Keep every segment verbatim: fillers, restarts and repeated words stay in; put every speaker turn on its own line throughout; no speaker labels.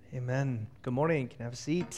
Amen. Good morning. You can have a seat.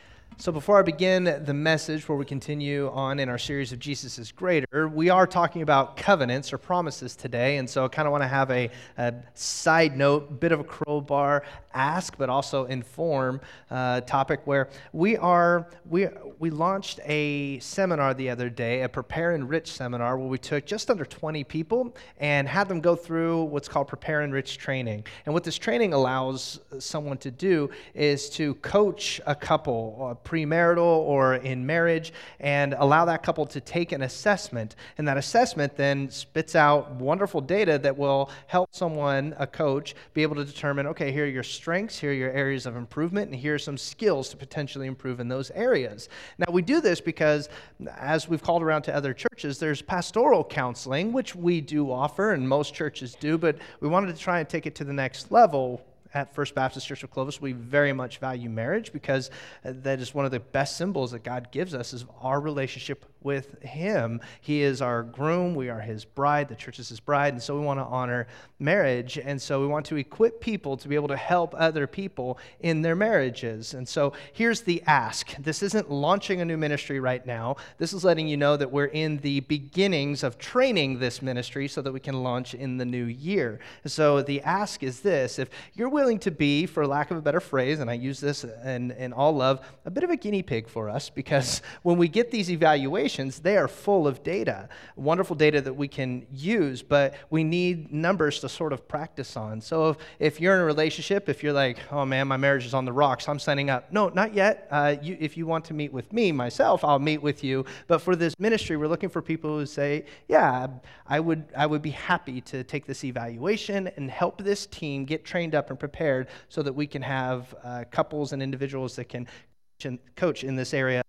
So before I begin the message where we continue on in our series of Jesus is Greater, we are talking about covenants or promises today, and so I kind of want to have a, a side note, bit of a crowbar ask, but also inform uh, topic where we are, we we launched a seminar the other day, a Prepare Enrich seminar, where we took just under twenty people and had them go through what's called Prepare Enrich training. And what this training allows someone to do is to coach a couple, uh, premarital or in marriage, and allow that couple to take an assessment. And that assessment then spits out wonderful data that will help someone, a coach, be able to determine, okay, here are your strengths, here are your areas of improvement, and here are some skills to potentially improve in those areas. Now, we do this because, as we've called around to other churches, there's pastoral counseling, which we do offer, and most churches do, but we wanted to try and take it to the next level. At First Baptist Church of Clovis, we very much value marriage because that is one of the best symbols that God gives us is our relationship with Him. He is our groom. We are His bride. The church is His bride. And so we want to honor marriage. And so we want to equip people to be able to help other people in their marriages. And so here's the ask. This isn't launching a new ministry right now. This is letting you know that we're in the beginnings of training this ministry so that we can launch in the new year. So the ask is this. If you're willing to be, for lack of a better phrase, and I use this in, in all love, a bit of a guinea pig for us, because when we get these evaluations, they are full of data, wonderful data that we can use, but we need numbers to sort of practice on. So if, if you're in a relationship, if you're like, oh man, my marriage is on the rocks, I'm signing up. No, not yet. Uh, you, if you want to meet with me, myself, I'll meet with you. But for this ministry, we're looking for people who say, yeah, I would, I would be happy to take this evaluation and help this team get trained up and prepared so that we can have uh, couples and individuals that can coach in this area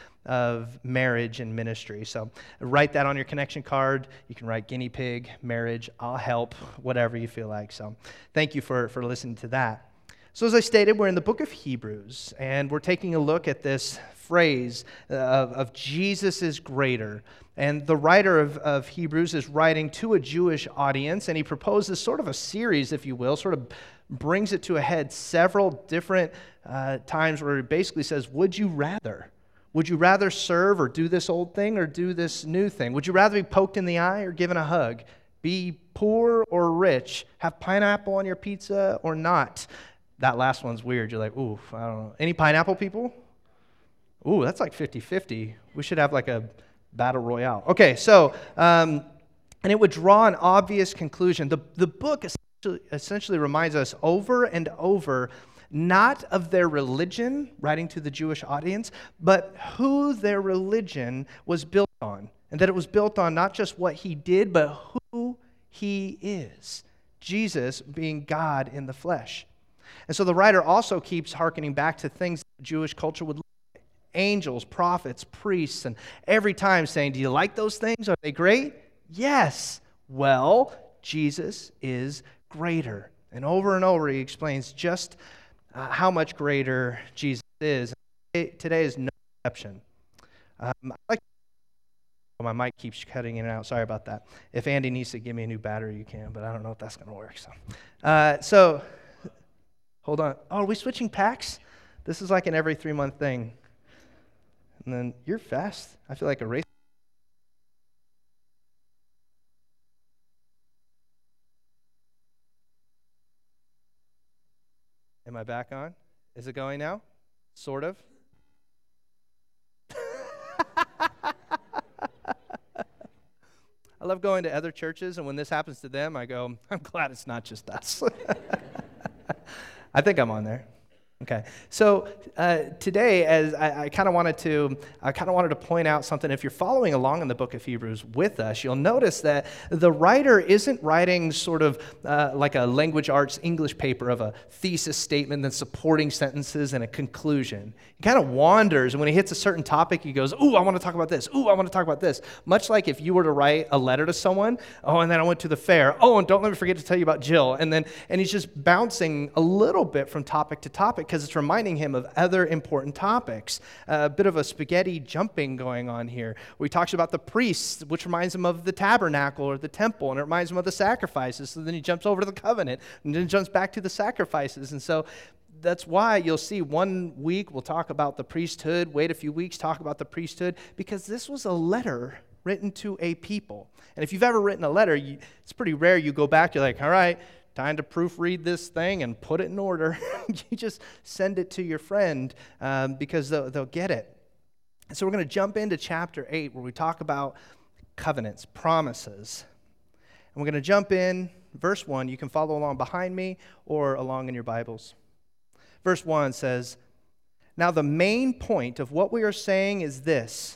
of marriage and ministry. So write that on your connection card. You can write guinea pig, marriage, I'll help, whatever you feel like. So thank you for, for listening to that. So as I stated, we're in the book of Hebrews, and we're taking a look at this phrase of, of Jesus is greater. And the writer of, of Hebrews is writing to a Jewish audience, and he proposes sort of a series, if you will, sort of brings it to a head several different uh, times where he basically says, would you rather? Would you rather serve or do this old thing or do this new thing? Would you rather be poked in the eye or given a hug? Be poor or rich? Have pineapple on your pizza or not? That last one's weird. You're like, ooh, I don't know. Any pineapple people? Ooh, that's like fifty-fifty. We should have like a battle royale. Okay, so, um, and it would draw an obvious conclusion. The, the book essentially, essentially reminds us over and over not of their religion, writing to the Jewish audience, but who their religion was built on. And that it was built on not just what he did, but who he is. Jesus being God in the flesh. And so the writer also keeps hearkening back to things that Jewish culture would look like. Angels, prophets, priests, and every time saying, do you like those things? Are they great? Yes. Well, Jesus is greater. And over and over he explains just Uh, how much greater Jesus is. Today is no exception. Um, I like oh, my mic keeps cutting in and out. Sorry about that. If Andy needs to give me a new battery, you can, but I don't know if that's going to work. So, uh, so hold on. Oh, are we switching packs? This is like an every three-month thing. And then you're fast. I feel like a race. Am I back on? Is it going now? Sort of. I love going to other churches, and when this happens to them, I go, I'm glad it's not just us. I think I'm on there. Okay, so uh, today, as I, I kind of wanted to, I kind of wanted to point out something. If you're following along in the book of Hebrews with us, you'll notice that the writer isn't writing sort of uh, like a language arts English paper of a thesis statement, then supporting sentences and a conclusion. He kind of wanders, and when he hits a certain topic, he goes, "Ooh, I want to talk about this. Ooh, I want to talk about this." Much like if you were to write a letter to someone, oh, and then I went to the fair. Oh, and don't let me forget to tell you about Jill. And then, and he's just bouncing a little bit from topic to topic, because it's reminding him of other important topics. Uh, a bit of a spaghetti jumping going on here, where he talks about the priests, which reminds him of the tabernacle or the temple, and it reminds him of the sacrifices. So then he jumps over to the covenant, and then jumps back to the sacrifices. And so that's why you'll see one week we'll talk about the priesthood, wait a few weeks, talk about the priesthood, because this was a letter written to a people. And if you've ever written a letter, you, it's pretty rare you go back, you're like, all right, time to proofread this thing and put it in order. You just send it to your friend um, because they'll, they'll get it. And so we're going to jump into chapter eight where we talk about covenants, promises. And we're going to jump in, verse one. You can follow along behind me or along in your Bibles. Verse one says, "Now the main point of what we are saying is this: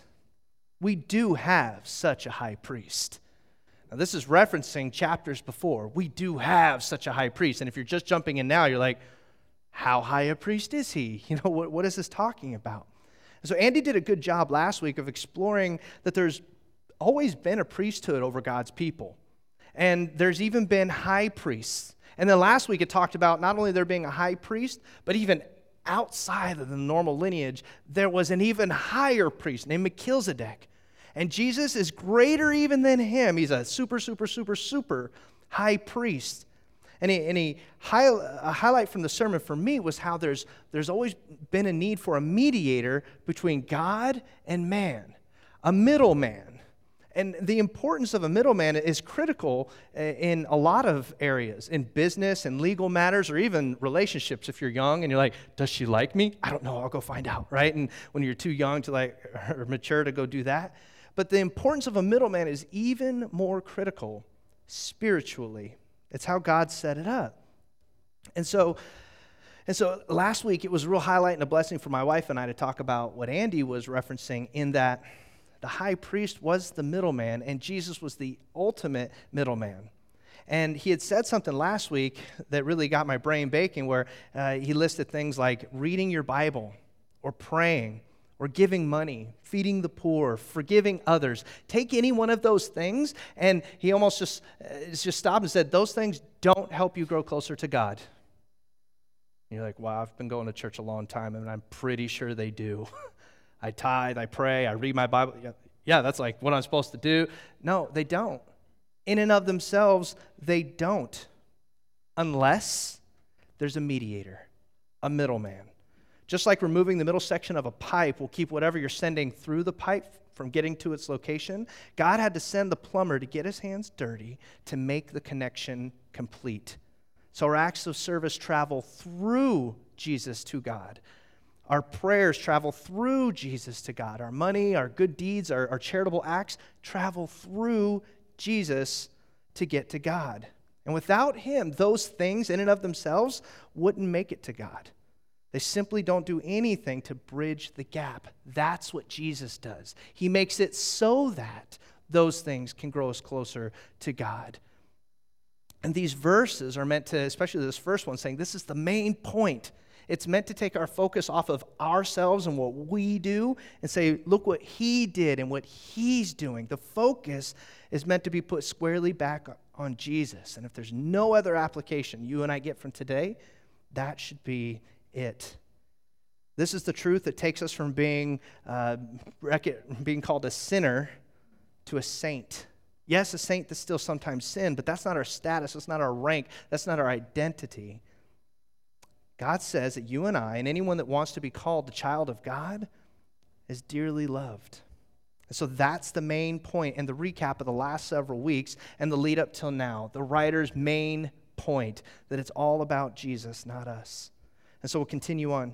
we do have such a high priest." Now this is referencing chapters before. We do have such a high priest. And if you're just jumping in now, you're like, how high a priest is he? You know, what, what is this talking about? And so Andy did a good job last week of exploring that there's always been a priesthood over God's people. And there's even been high priests. And then last week it talked about not only there being a high priest, but even outside of the normal lineage, there was an even higher priest named Melchizedek. And Jesus is greater even than him. He's a super, super, super, super high priest. And, he, and he, a highlight from the sermon for me was how there's, there's always been a need for a mediator between God and man, a middleman. And the importance of a middleman is critical in a lot of areas, in business and legal matters, or even relationships. If you're young and you're like, does she like me? I don't know, I'll go find out, right? And when you're too young to like, or mature to go do that. But the importance of a middleman is even more critical spiritually. It's how God set it up. And so, and so last week it was a real highlight and a blessing for my wife and I to talk about what Andy was referencing, in that the high priest was the middleman and Jesus was the ultimate middleman. And he had said something last week that really got my brain baking, where uh, he listed things like reading your Bible or praying or giving money, feeding the poor, forgiving others. Take any one of those things, and he almost just, uh, just stopped and said, those things don't help you grow closer to God. And you're like, wow, I've been going to church a long time, and I'm pretty sure they do. I tithe, I pray, I read my Bible. Yeah, yeah, that's like what I'm supposed to do. No, they don't. In and of themselves, they don't. Unless there's a mediator, a middleman. Just like removing the middle section of a pipe will keep whatever you're sending through the pipe from getting to its location, God had to send the plumber to get his hands dirty to make the connection complete. So our acts of service travel through Jesus to God. Our prayers travel through Jesus to God. Our money, our good deeds, our, our charitable acts travel through Jesus to get to God. And without him, those things in and of themselves wouldn't make it to God. They simply don't do anything to bridge the gap. That's what Jesus does. He makes it so that those things can grow us closer to God. And these verses are meant to, especially this first one, saying this is the main point. It's meant to take our focus off of ourselves and what we do and say, look what he did and what he's doing. The focus is meant to be put squarely back on Jesus. And if there's no other application you and I get from today, that should be it. This is the truth that takes us from being uh, being called a sinner to a saint. Yes, a saint that still sometimes sin, but that's not our status, that's not our rank, that's not our identity. God says that you and I, and anyone that wants to be called the child of God, is dearly loved. And so that's the main point and the recap of the last several weeks and the lead up till now. The writer's main point, that it's all about Jesus, not us. And so we'll continue on.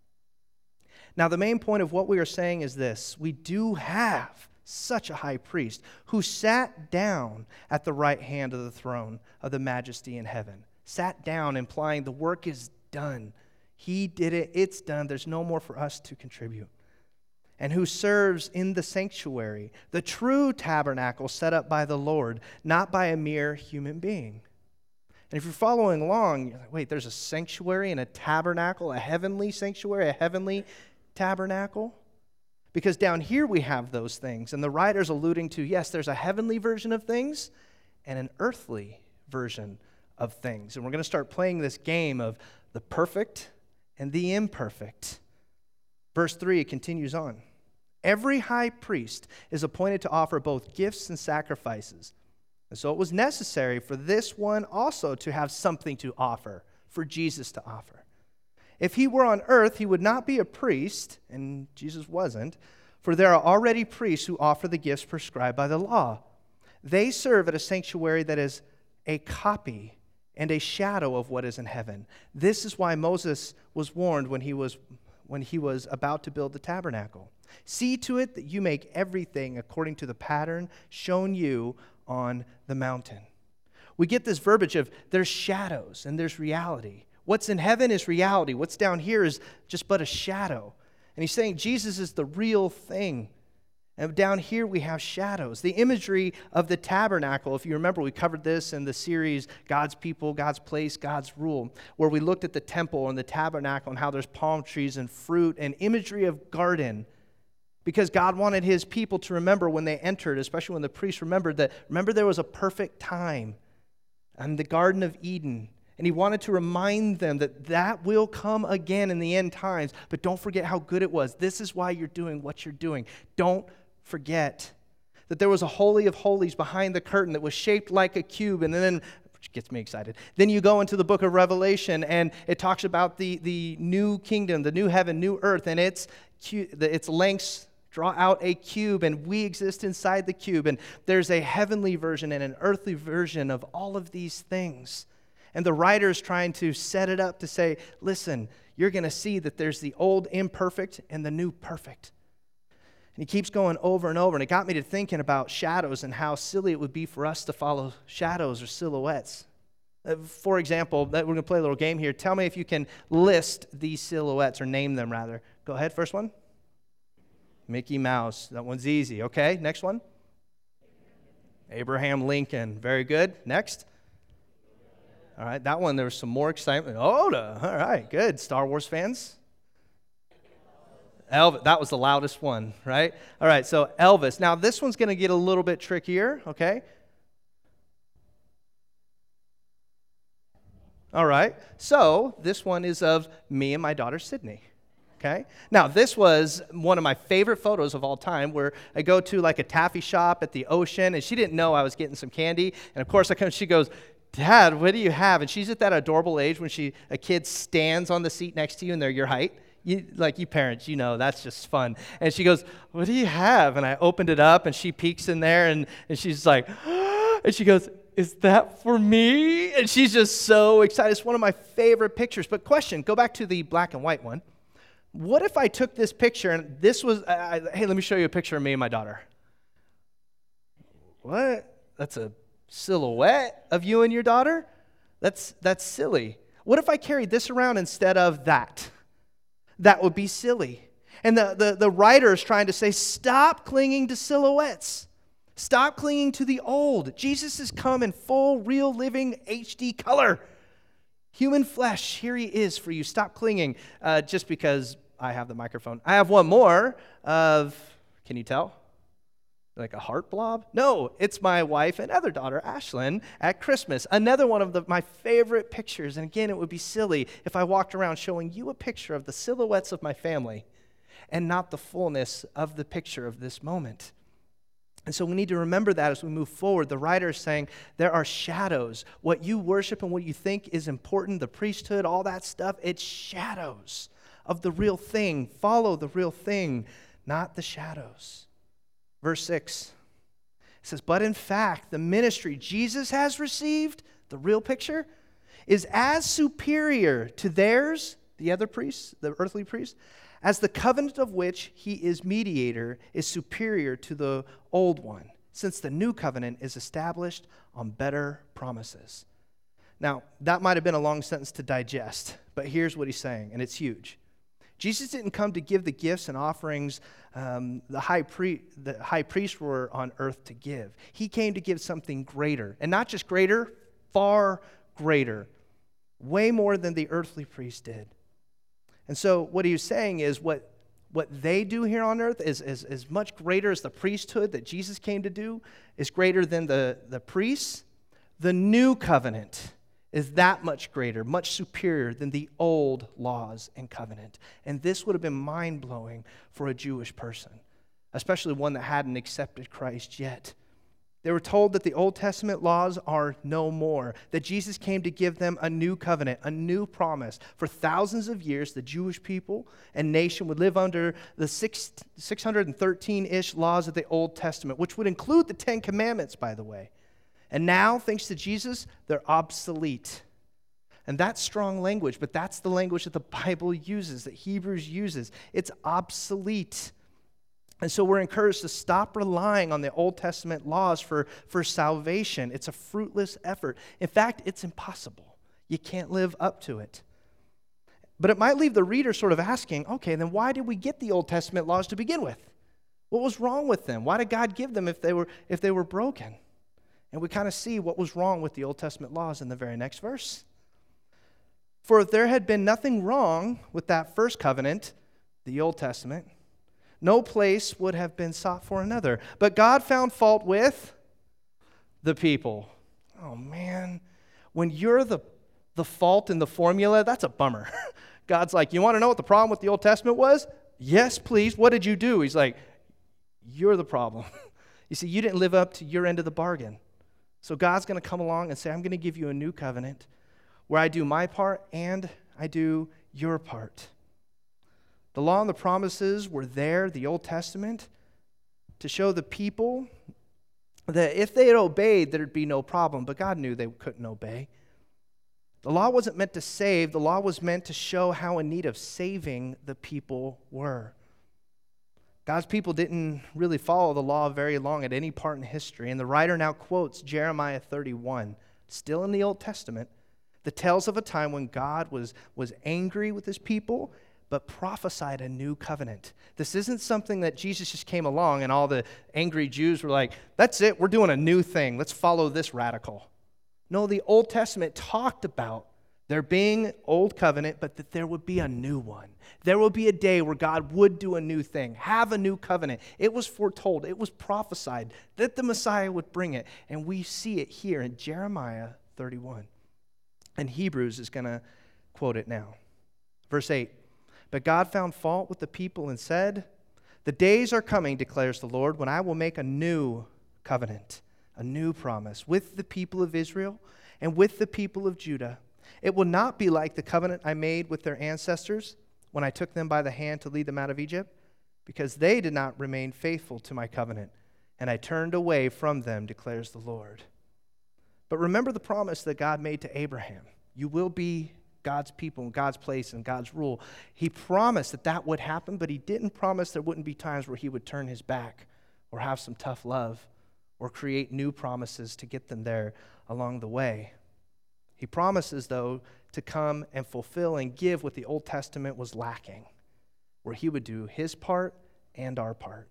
Now, the main point of what we are saying is this: we do have such a high priest who sat down at the right hand of the throne of the majesty in heaven. Sat down, implying the work is done. He did it. It's done. There's no more for us to contribute. And who serves in the sanctuary, the true tabernacle set up by the Lord, not by a mere human being. And if you're following along, you're like, wait, there's a sanctuary and a tabernacle, a heavenly sanctuary, a heavenly tabernacle? Because down here we have those things. And the writer's alluding to, yes, there's a heavenly version of things and an earthly version of things. And we're going to start playing this game of the perfect and the imperfect. Verse three, it continues on. Every high priest is appointed to offer both gifts and sacrifices. And so it was necessary for this one also to have something to offer, for Jesus to offer. If he were on earth, he would not be a priest, and Jesus wasn't, for there are already priests who offer the gifts prescribed by the law. They serve at a sanctuary that is a copy and a shadow of what is in heaven. This is why Moses was warned when he was when he was about to build the tabernacle. See to it that you make everything according to the pattern shown you on the mountain. We get this verbiage of there's shadows and there's reality. What's in heaven is reality. What's down here is just but a shadow. And he's saying Jesus is the real thing. And down here we have shadows. The imagery of the tabernacle, if you remember, we covered this in the series, God's People, God's Place, God's Rule, where we looked at the temple and the tabernacle and how there's palm trees and fruit and imagery of garden. Because God wanted his people to remember when they entered, especially when the priests remembered that, remember there was a perfect time in the Garden of Eden. And he wanted to remind them that that will come again in the end times. But don't forget how good it was. This is why you're doing what you're doing. Don't forget that there was a holy of holies behind the curtain that was shaped like a cube, and then, which gets me excited, then you go into the book of Revelation, and it talks about the, the new kingdom, the new heaven, new earth, and its, its lengths draw out a cube, and we exist inside the cube, and there's a heavenly version and an earthly version of all of these things. And the writer is trying to set it up to say, listen, you're going to see that there's the old imperfect and the new perfect. And he keeps going over and over. And it got me to thinking about shadows and how silly it would be for us to follow shadows or silhouettes. Uh, for example, we're going to play a little game here. Tell me if you can list these silhouettes, or name them rather. Go ahead, first one. Mickey Mouse. That one's easy. Okay, next one. Abraham Lincoln. Very good. Next. All right, that one, there was some more excitement. Oda. All right, good. Star Wars fans? Elvis, that was the loudest one, right? All right, so Elvis. Now, this one's going to get a little bit trickier, okay? All right, so this one is of me and my daughter, Sydney, okay? Now, this was one of my favorite photos of all time, where I go to like a taffy shop at the ocean, and she didn't know I was getting some candy, and of course, I come, she goes, Dad, what do you have? And she's at that adorable age when she a kid stands on the seat next to you, and they're your height. You, like you parents, you know, that's just fun. And she goes, what do you have? And I opened it up, and she peeks in there, and, and she's like, and she goes, is that for me? And she's just so excited. It's one of my favorite pictures. But question, go back to the black and white one. What if I took this picture, and this was, uh, hey, let me show you a picture of me and my daughter. What? That's a silhouette of you and your daughter? That's, that's silly. What if I carried this around instead of that? That would be silly. And the, the, the writer is trying to say, stop clinging to silhouettes. Stop clinging to the old. Jesus has come in full, real, living H D color. Human flesh, here he is for you. Stop clinging uh, just because I have the microphone. I have one more of, can you tell? Like a heart blob? No, it's my wife and other daughter, Ashlyn, at Christmas. Another one of the, my favorite pictures. And again, it would be silly if I walked around showing you a picture of the silhouettes of my family and not the fullness of the picture of this moment. And so we need to remember that as we move forward. The writer is saying there are shadows. What you worship and what you think is important, the priesthood, all that stuff, it's shadows of the real thing. Follow the real thing, not the shadows. Verse six, it says, but in fact, the ministry Jesus has received, the real picture, is as superior to theirs, the other priests, the earthly priests, as the covenant of which he is mediator is superior to the old one, since the new covenant is established on better promises. Now, that might have been a long sentence to digest, but here's what he's saying, and it's huge. Jesus didn't come to give the gifts and offerings um, the, high pre- the high priests were on earth to give. He came to give something greater, and not just greater, far greater, way more than the earthly priest did. And so what he was saying is what, what they do here on earth is, is, is much greater as the priesthood that Jesus came to do, is greater than the, the priests. The new covenant is that much greater, much superior than the old laws and covenant. And this would have been mind-blowing for a Jewish person, especially one that hadn't accepted Christ yet. They were told that the Old Testament laws are no more, that Jesus came to give them a new covenant, a new promise. For thousands of years, the Jewish people and nation would live under the six, 613-ish laws of the Old Testament, which would include the Ten Commandments, by the way. And now, thanks to Jesus, they're obsolete. And that's strong language, but that's the language that the Bible uses, that Hebrews uses. It's obsolete. And so we're encouraged to stop relying on the Old Testament laws for, for salvation. It's a fruitless effort. In fact, it's impossible. You can't live up to it. But it might leave the reader sort of asking, okay, then why did we get the Old Testament laws to begin with? What was wrong with them? Why did God give them if they were, if they were broken? And we kind of see what was wrong with the Old Testament laws in the very next verse. For if there had been nothing wrong with that first covenant, the Old Testament, no place would have been sought for another. But God found fault with the people. Oh, man. When you're the, the fault in the formula, that's a bummer. God's like, you want to know what the problem with the Old Testament was? Yes, please. What did you do? He's like, you're the problem. You see, you didn't live up to your end of the bargain. So God's going to come along and say, I'm going to give you a new covenant where I do my part and I do your part. The law and the promises were there, the Old Testament, to show the people that if they had obeyed, there'd be no problem. But God knew they couldn't obey. The law wasn't meant to save. The law was meant to show how in need of saving the people were. God's people didn't really follow the law very long at any part in history. And the writer now quotes Jeremiah thirty-one, still in the Old Testament, that tells of a time when God was, was angry with his people, but prophesied a new covenant. This isn't something that Jesus just came along and all the angry Jews were like, that's it, we're doing a new thing. Let's follow this radical. No, the Old Testament talked about there being old covenant, but that there would be a new one. There will be a day where God would do a new thing, have a new covenant. It was foretold, it was prophesied that the Messiah would bring it. And we see it here in Jeremiah thirty-one. And Hebrews is going to quote it now. Verse eight. But God found fault with the people and said, the days are coming, declares the Lord, when I will make a new covenant, a new promise with the people of Israel and with the people of Judah. It will not be like the covenant I made with their ancestors when I took them by the hand to lead them out of Egypt, because they did not remain faithful to my covenant, and I turned away from them, declares the Lord. But remember the promise that God made to Abraham. You will be God's people and God's place and God's rule. He promised that that would happen, but he didn't promise there wouldn't be times where he would turn his back or have some tough love or create new promises to get them there along the way. He promises, though, to come and fulfill and give what the Old Testament was lacking, where he would do his part and our part.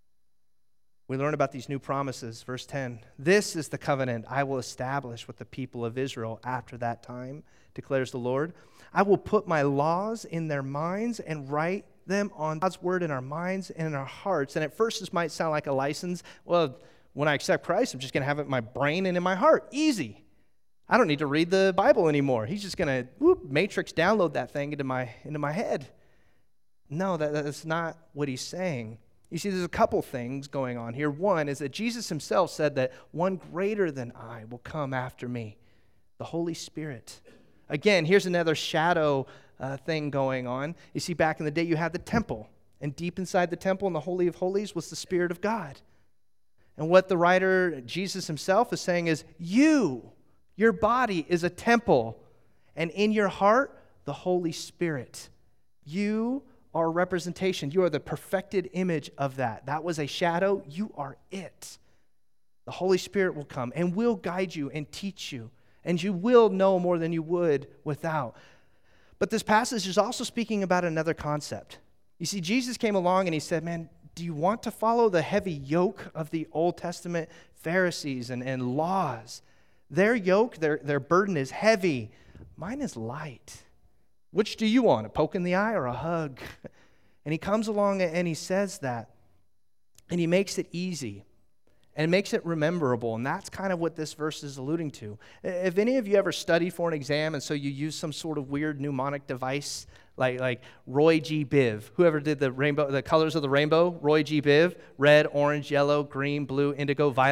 We learn about these new promises. Verse ten, this is the covenant I will establish with the people of Israel after that time, declares the Lord. I will put my laws in their minds and write them on God's word in our minds and in our hearts. And at first this might sound like a license. Well, when I accept Christ, I'm just going to have it in my brain and in my heart. Easy. I don't need to read the Bible anymore. He's just going to matrix download that thing into my, into my head. No, that, that's not what he's saying. You see, there's a couple things going on here. One is that Jesus himself said that one greater than I will come after me, the Holy Spirit. Again, here's another shadow uh, thing going on. You see, back in the day, you had the temple, and deep inside the temple in the Holy of Holies was the Spirit of God. And what the writer, Jesus himself, is saying is, you, your body is a temple, and in your heart, the Holy Spirit. You are a representation. You are the perfected image of that. That was a shadow. You are it. The Holy Spirit will come and will guide you and teach you, and you will know more than you would without. But this passage is also speaking about another concept. You see, Jesus came along and he said, man, do you want to follow the heavy yoke of the Old Testament Pharisees and, and laws? Their yoke, their, their burden is heavy. Mine is light. Which do you want, a poke in the eye or a hug? And he comes along and he says that. And he makes it easy. And makes it rememberable. And that's kind of what this verse is alluding to. If any of you ever studied for an exam and so you use some sort of weird mnemonic device, like, like Roy G. Biv, whoever did the rainbow, the colors of the rainbow, Roy G. Biv, red, orange, yellow, green, blue, indigo, violet.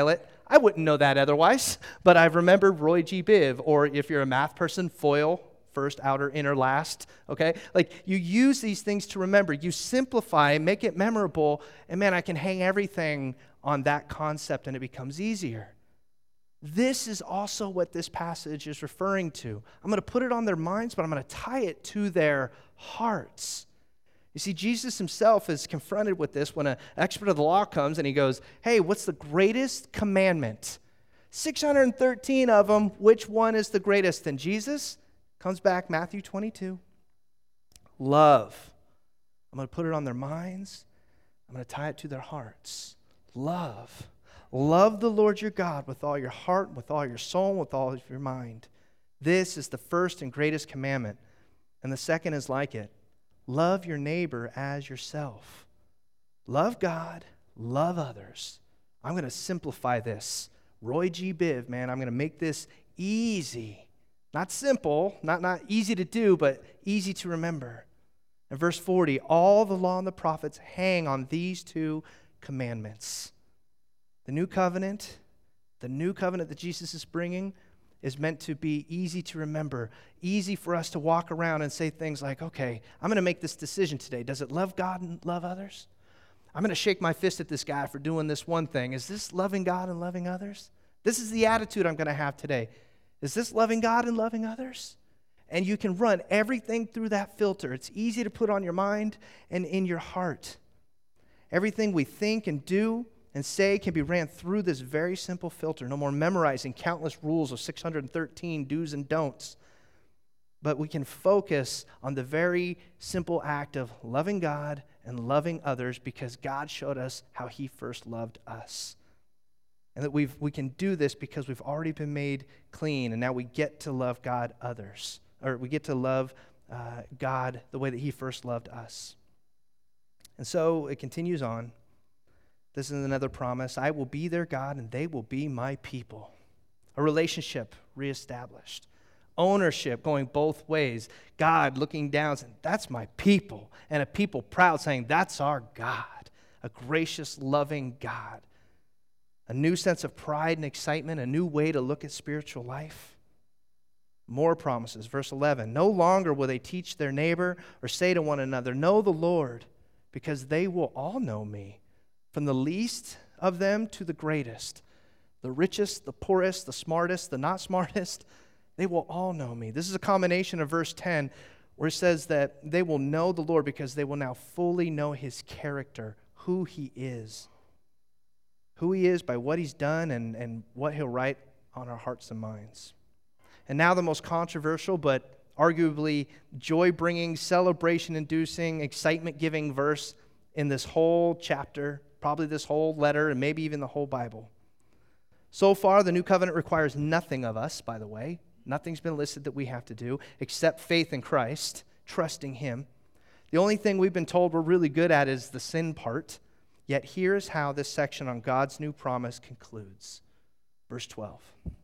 I wouldn't know that otherwise, but I've remembered Roy G. Biv, or if you're a math person, FOIL, first, outer, inner, last, okay? Like, you use these things to remember. You simplify, make it memorable, and man, I can hang everything on that concept, and it becomes easier. This is also what this passage is referring to. I'm going to put it on their minds, but I'm going to tie it to their hearts. You see, Jesus himself is confronted with this when an expert of the law comes and he goes, hey, what's the greatest commandment? six hundred thirteen of them, which one is the greatest? And Jesus comes back, Matthew twenty-two. Love. I'm going to put it on their minds. I'm going to tie it to their hearts. Love. Love the Lord your God with all your heart, with all your soul, with all of your mind. This is the first and greatest commandment. And the second is like it. Love your neighbor as yourself. Love God, love others. I'm going to simplify this. Roy G. Biv, man, I'm going to make this easy. Not simple, not, not easy to do, but easy to remember. In verse forty, all the law and the prophets hang on these two commandments. The new covenant, the new covenant that Jesus is bringing is meant to be easy to remember, easy for us to walk around and say things like, okay, I'm going to make this decision today. Does it love God and love others? I'm going to shake my fist at this guy for doing this one thing. Is this loving God and loving others? This is the attitude I'm going to have today. Is this loving God and loving others? And you can run everything through that filter. It's easy to put on your mind and in your heart. Everything we think and do and say can be ran through this very simple filter. No more memorizing countless rules of six hundred thirteen do's and don'ts. But we can focus on the very simple act of loving God and loving others because God showed us how he first loved us. And that we've, we can do this because we've already been made clean, and now we get to love God others. Or we get to love uh, God the way that he first loved us. And so it continues on. This is another promise. I will be their God, and they will be my people. A relationship reestablished. Ownership going both ways. God looking down saying, that's my people. And a people proud saying, that's our God. A gracious, loving God. A new sense of pride and excitement. A new way to look at spiritual life. More promises. Verse eleven. No longer will they teach their neighbor or say to one another, know the Lord, because they will all know me. From the least of them to the greatest, the richest, the poorest, the smartest, the not smartest, they will all know me. This is a combination of verse ten where it says that they will know the Lord because they will now fully know his character, who he is. Who he is by what he's done and, and what he'll write on our hearts and minds. And now the most controversial but arguably joy-bringing, celebration-inducing, excitement-giving verse in this whole chapter, probably this whole letter, and maybe even the whole Bible. So far, the new covenant requires nothing of us, by the way. Nothing's been listed that we have to do except faith in Christ, trusting him. The only thing we've been told we're really good at is the sin part. Yet here's how this section on God's new promise concludes. Verse twelve.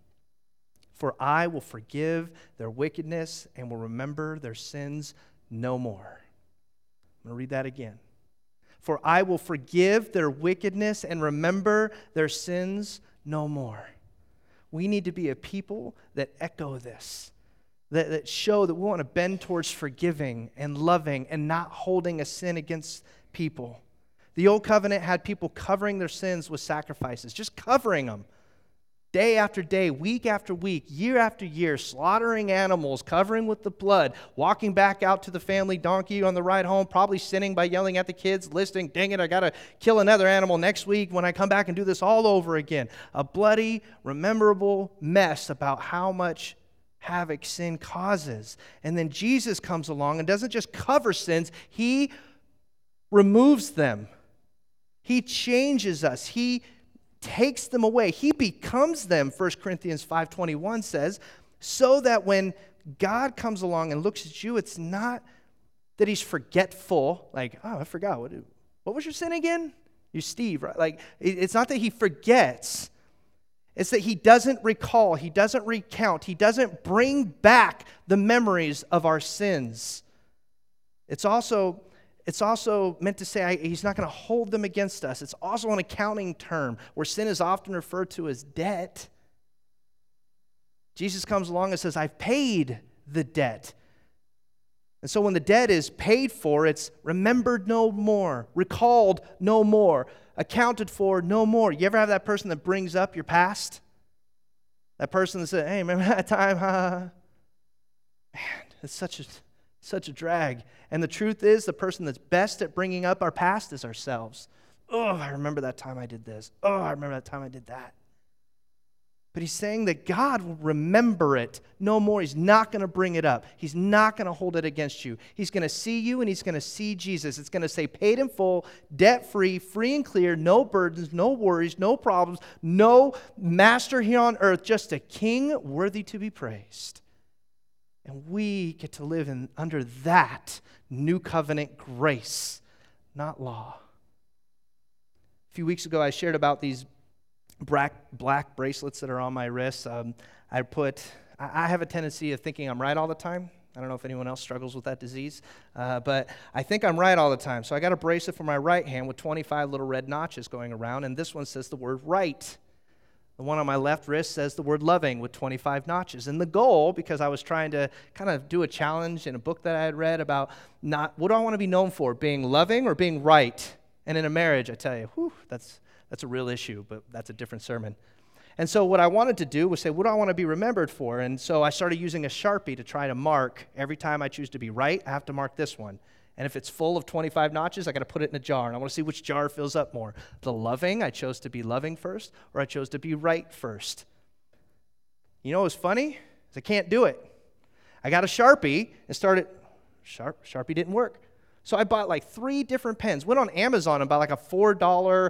For I will forgive their wickedness and will remember their sins no more. I'm going to read that again. For I will forgive their wickedness and remember their sins no more. We need to be a people that echo this, that, that show that we want to bend towards forgiving and loving and not holding a sin against people. The old covenant had people covering their sins with sacrifices, just covering them. Day after day, week after week, year after year, slaughtering animals, covering with the blood, walking back out to the family donkey on the ride home, probably sinning by yelling at the kids, listing, dang it, I got to kill another animal next week when I come back and do this all over again. A bloody, rememberable mess about how much havoc sin causes. And then Jesus comes along and doesn't just cover sins, he removes them. He changes us. He takes them away. He becomes them, First Corinthians five twenty-one says, so that when God comes along and looks at you, it's not that he's forgetful, like, oh, I forgot. What, what was your sin again? You're Steve, right? Like, it's not that he forgets. It's that he doesn't recall. He doesn't recount. He doesn't bring back the memories of our sins. It's also it's also meant to say I, he's not going to hold them against us. It's also an accounting term where sin is often referred to as debt. Jesus comes along and says, I've paid the debt. And so when the debt is paid for, it's remembered no more, recalled no more, accounted for no more. You ever have that person that brings up your past? That person that said, hey, remember that time? Huh? Man, it's such a, such a drag. And the truth is, the person that's best at bringing up our past is ourselves. Oh, I remember that time I did this. Oh, I remember that time I did that. But he's saying that God will remember it no more. He's not going to bring it up. He's not going to hold it against you. He's going to see you and he's going to see Jesus. It's going to say paid in full, debt-free, free and clear, no burdens, no worries, no problems, no master here on earth, just a king worthy to be praised. And we get to live in under that new covenant grace, not law. A few weeks ago, I shared about these Black, black bracelets that are on my wrists. Um, I put, I have a tendency of thinking I'm right all the time. I don't know if anyone else struggles with that disease, uh, but I think I'm right all the time. So I got a bracelet for my right hand with twenty-five little red notches going around, and this one says the word right. The one on my left wrist says the word loving with twenty-five notches. And the goal, because I was trying to kind of do a challenge in a book that I had read about not, what do I want to be known for, being loving or being right? And in a marriage, I tell you, whew, that's That's a real issue, but that's a different sermon. And so what I wanted to do was say, what do I want to be remembered for? And so I started using a Sharpie to try to mark. Every time I choose to be right, I have to mark this one. And if it's full of twenty-five notches, I got to put it in a jar. And I want to see which jar fills up more. The loving, I chose to be loving first, or I chose to be right first. You know what's funny? Is I can't do it. I got a Sharpie and started, Sharp, Sharpie didn't work. So I bought like three different pens. Went on Amazon and bought like a four dollar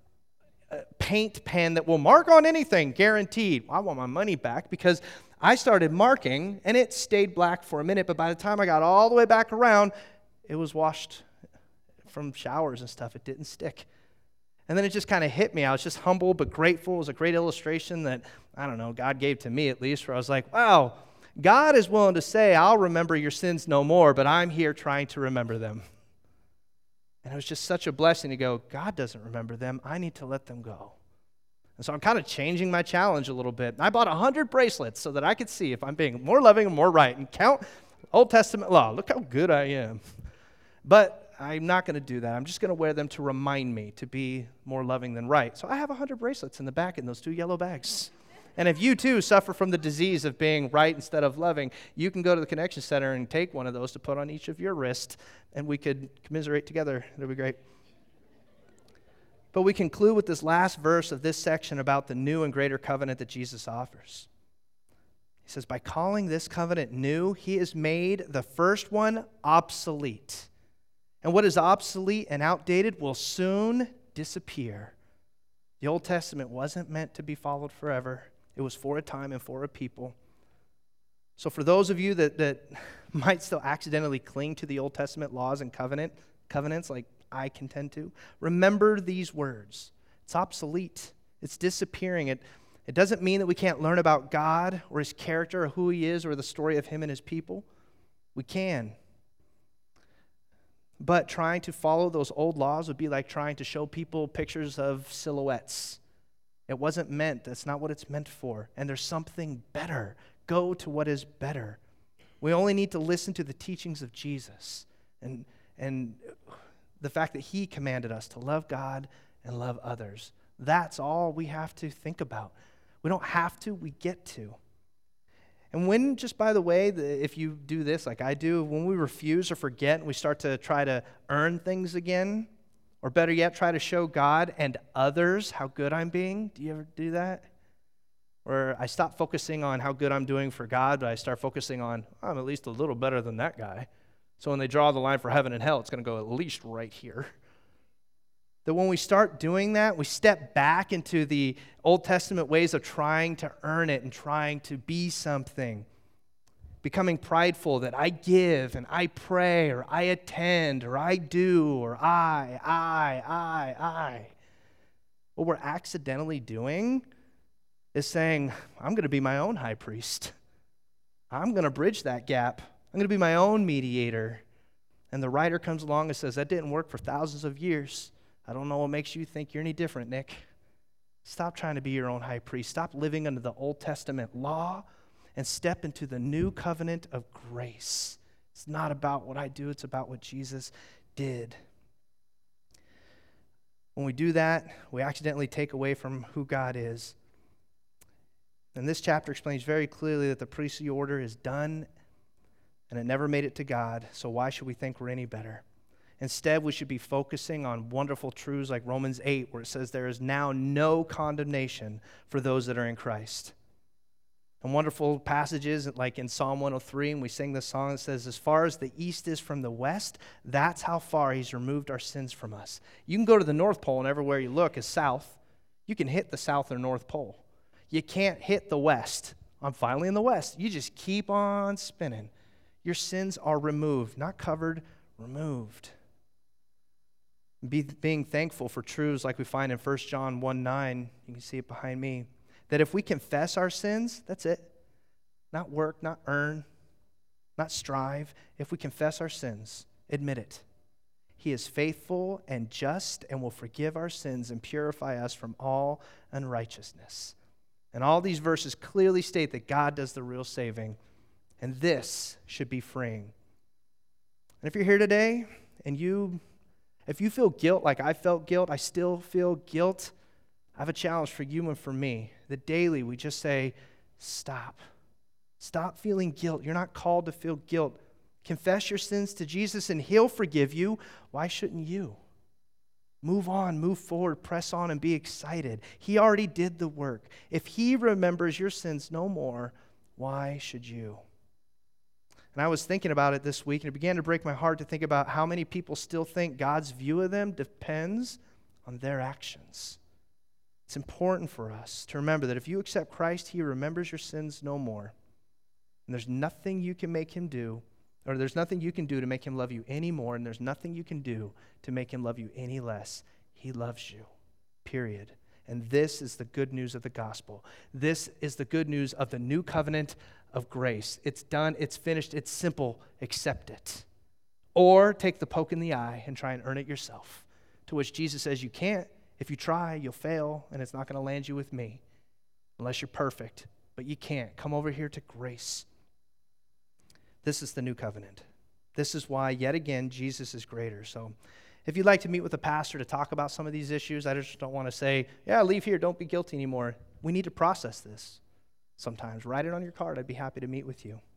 paint pen that will mark on anything, guaranteed. Well, I want my money back because I started marking and it stayed black for a minute, but by the time I got all the way back around, it was washed from showers and stuff. It didn't stick. And then it just kind of hit me. I was just humble but grateful. It was a great illustration that, I don't know, God gave to me at least, where I was like, wow, God is willing to say, I'll remember your sins no more, but I'm here trying to remember them. And it was just such a blessing to go, God doesn't remember them. I need to let them go. And so I'm kind of changing my challenge a little bit. I bought one hundred bracelets so that I could see if I'm being more loving and more right and count Old Testament law. Look how good I am. But I'm not going to do that. I'm just going to wear them to remind me to be more loving than right. So I have one hundred bracelets in the back in those two yellow bags. And if you too suffer from the disease of being right instead of loving, you can go to the Connection Center and take one of those to put on each of your wrists, and we could commiserate together. It'll be great. But we conclude with this last verse of this section about the new and greater covenant that Jesus offers. He says, by calling this covenant new, he has made the first one obsolete. And what is obsolete and outdated will soon disappear. The Old Testament wasn't meant to be followed forever. It was for a time and for a people. So for those of you that, that might still accidentally cling to the Old Testament laws and covenant covenants like I can tend to, remember these words. It's obsolete. It's disappearing. It, it doesn't mean that we can't learn about God or his character or who he is or the story of him and his people. We can. But trying to follow those old laws would be like trying to show people pictures of silhouettes. It wasn't meant. That's not what it's meant for. And there's something better. Go to what is better. We only need to listen to the teachings of Jesus and, and the fact that he commanded us to love God and love others. That's all we have to think about. We don't have to. We get to. And when, just by the way, if you do this like I do, when we refuse or forget and we start to try to earn things again, or better yet, try to show God and others how good I'm being, do you ever do that? Or I stop focusing on how good I'm doing for God, but I start focusing on, I'm at least a little better than that guy. So when they draw the line for heaven and hell, it's going to go at least right here. That when we start doing that, we step back into the Old Testament ways of trying to earn it and trying to be something. Becoming prideful that I give and I pray or I attend or I do or I, I, I, I. What we're accidentally doing is saying, I'm going to be my own high priest. I'm going to bridge that gap. I'm going to be my own mediator. And the writer comes along and says, that didn't work for thousands of years. I don't know what makes you think you're any different, Nick. Stop trying to be your own high priest. Stop living under the Old Testament law and step into the new covenant of grace. It's not about what I do, it's about what Jesus did. When we do that, we accidentally take away from who God is. And this chapter explains very clearly that the priestly order is done and it never made it to God, so why should we think we're any better? Instead, we should be focusing on wonderful truths like Romans eight, where it says there is now no condemnation for those that are in Christ. And wonderful passages like in Psalm one oh three, and we sing this song that says, as far as the east is from the west, that's how far he's removed our sins from us. You can go to the North Pole and everywhere you look is south. You can hit the South or North Pole. You can't hit the west. I'm finally in the west. You just keep on spinning. Your sins are removed, not covered, removed. Be, being thankful for truths like we find in First John one nine, you can see it behind me, that if we confess our sins, that's it. Not work, not earn, not strive. If we confess our sins, admit it. He is faithful and just and will forgive our sins and purify us from all unrighteousness. And all these verses clearly state that God does the real saving, and this should be freeing. And if you're here today and you, if you feel guilt like I felt guilt, I still feel guilt, I have a challenge for you and for me, that daily we just say, stop. Stop feeling guilt. You're not called to feel guilt. Confess your sins to Jesus and he'll forgive you. Why shouldn't you? Move on, move forward, press on, and be excited. He already did the work. If he remembers your sins no more, why should you? And I was thinking about it this week, and it began to break my heart to think about how many people still think God's view of them depends on their actions. It's important for us to remember that if you accept Christ, he remembers your sins no more. And there's nothing you can make him do, or there's nothing you can do to make him love you any more, and there's nothing you can do to make him love you any less. He loves you, period. And this is the good news of the gospel. This is the good news of the new covenant of grace. It's done, it's finished, it's simple. Accept it. Or take the poke in the eye and try and earn it yourself. To which Jesus says you can't. If you try, you'll fail, and it's not going to land you with me unless you're perfect. But you can't. Come over here to grace. This is the new covenant. This is why, yet again, Jesus is greater. So if you'd like to meet with a pastor to talk about some of these issues, I just don't want to say, yeah, leave here, don't be guilty anymore. We need to process this sometimes. Write it on your card. I'd be happy to meet with you.